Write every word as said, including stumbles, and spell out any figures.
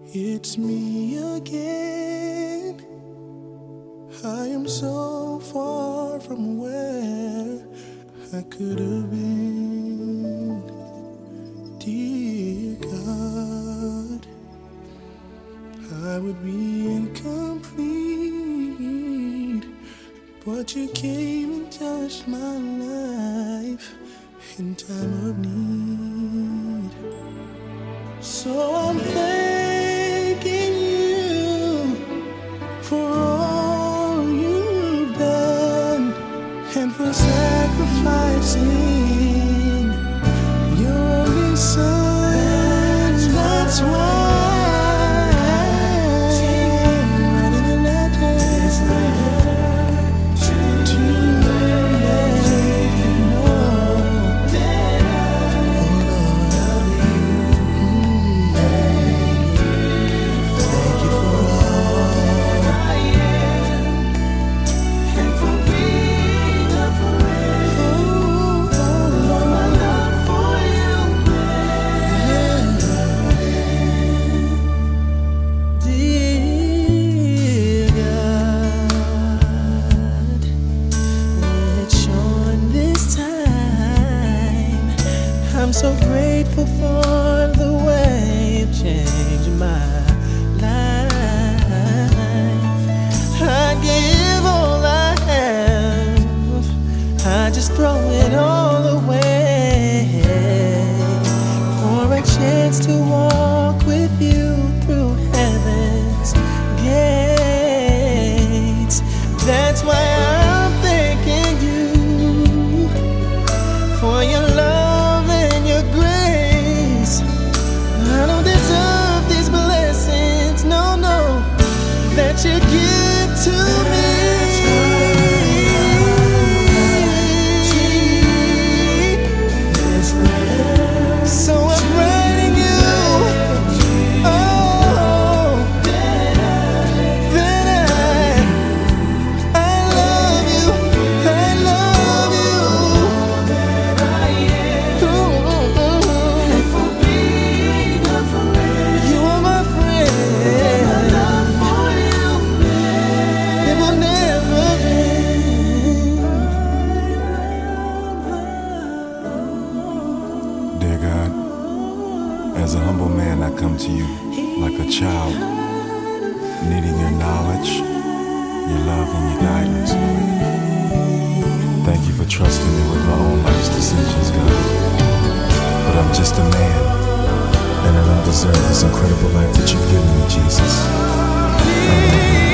It's me again. I am so far from where I could have been. Dear God, I would be incomplete, but you came and touched my life in time of need. So I'm thanking you for all you've done and for sacrificing your only son. That's, That's why I'm writing a letter to let you know that I love you. Thank you for all I am and for being a friend. All my love for you, dear God. It's showing this time. I'm so grateful for the way you changed my life. I give all I have, I just throw it all away for a chance to walk with you through heaven's gates. That's why I'm thanking you for your love and your grace. I don't deserve these blessings, no, no, that you give to me. So I'm writing you, oh, that I, I love you, I love you. Ooh, you are my friend. It will never end. Dear God, as a humble man, I come to you like a child, needing your knowledge, your love, and your guidance, Lord. Thank you for trusting me with my own life's decisions, God. But I'm just a man, and I don't deserve this incredible life that you've given me, Jesus. I love you.